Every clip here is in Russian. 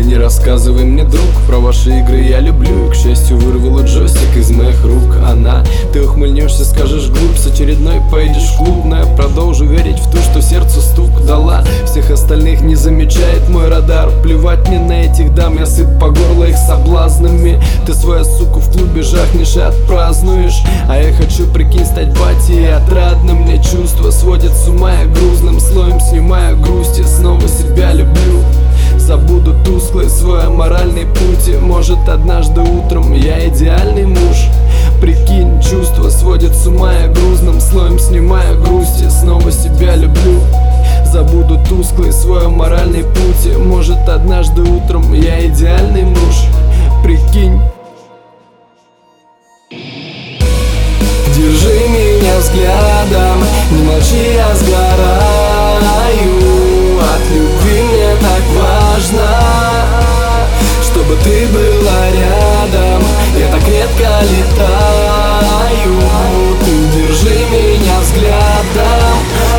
не рассказывай мне, друг, про ваши игры я люблю. И, к счастью, вырвала джойстик из моих рук она. Ты ухмыльнешься, скажешь глупь, с очередной поедешь в клуб. Но я продолжу верить в то, что сердцу стук дала. Всех остальных не замечает мой радар. Плевать мне на этих дам, я сыт по горло их соблазнами. Ты своя сука в клубе жахнешь и отпразднуешь. А я хочу, прикинь, стать батей, и отрадно мне чувства сводят с ума. Я грузным слоем снимаю грусть и снова себя люблю. Забуду тусклый свой аморальный путь, и может однажды утром я идеальный муж. Прикинь, чувства сводят с ума, я грузным слоем снимаю грусть и снова себя люблю. Забуду тусклый свой аморальный путь, и может однажды утром я идеальный муж. Прикинь. Держи меня взглядом, не молчи, я сгораю. От любви мне так важно, чтобы ты была рядом. Я так редко летаю. Ты держи меня взглядом.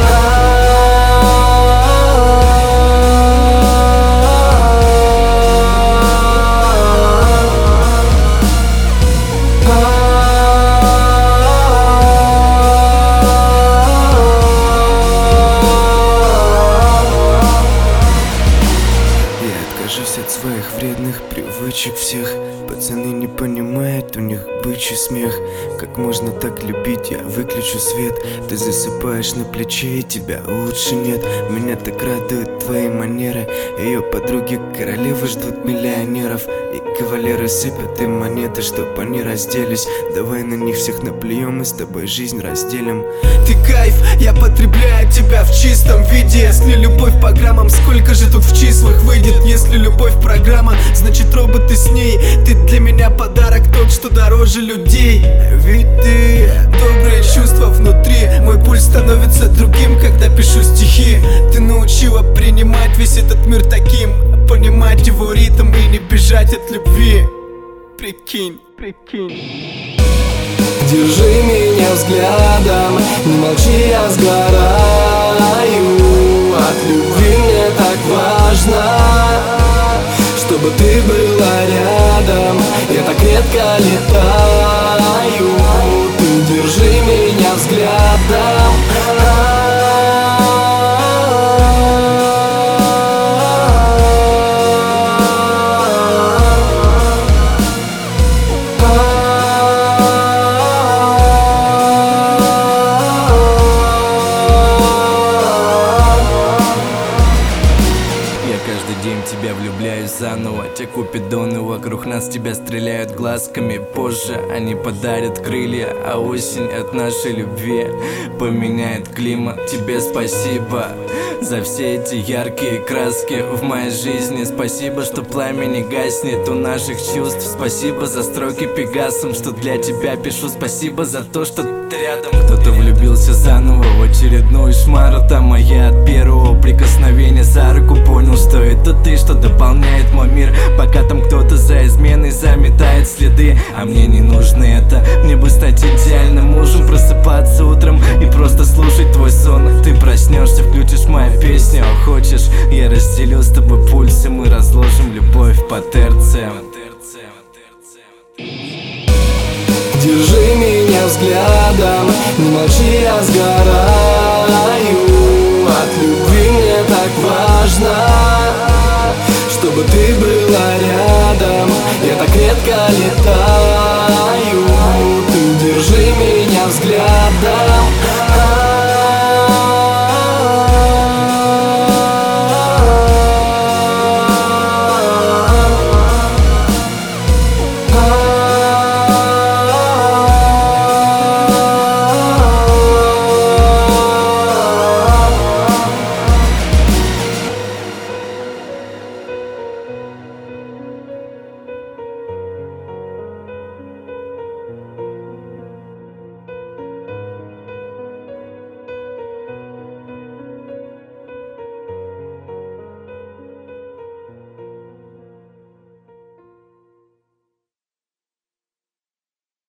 Откажусь от своих вредных привычек всех. Пацаны не понимают, у них бычий смех. Как можно так любить, я выключу свет. Ты засыпаешь на плече, и тебя лучше нет. Меня так радуют твои манеры. Ее подруги королевы ждут миллионеров. И кавалеры сыпят им монеты, чтоб они разделись. Давай на них всех наплюем и с тобой жизнь разделим. Ты кайф, я потребляю тебя в чистом виде. Если любовь по граммам, сколько же тут в числах выйдет? Если любовь программа, значит роботы с ней. Ты для меня подарок, тот, что дороже людей. Ведь ты добрые чувства внутри. Мой пульс становится другим, когда пишу стихи. Ты научила принимать весь этот мир таким, понимать его ритм и не бежать от любви. Прикинь, прикинь. Держи меня взглядом, не молчи, я сгораю. От любви мне так важно, чтобы ты была рядом. Я так редко летаю. Ты держи меня взглядом. Каждый день в тебя влюбляюсь заново. Те купидоны вокруг нас тебя стреляют глазками. Позже они подарят крылья, а осень от нашей любви поменяет климат. Тебе спасибо за все эти яркие краски в моей жизни. Спасибо, что пламя не гаснет у наших чувств. Спасибо за строки пегасом, что для тебя пишу. Спасибо за то, что ты рядом. Кто-то влюбился заново в очередную шмару. Там моя от первого прикосновения за руку понял, что это ты, что дополняет мой мир. Пока там кто-то за изменой заметает следы, а мне не нужно это. Мне бы стать идеальным мужем, просыпаться утром и просто слушать твой сон. Ты проснешься, включишь мою песню, а хочешь, я разделю с тобой пульсы. Мы разложим любовь по терциям. Держи меня взглядом, не молчи, я сгораю.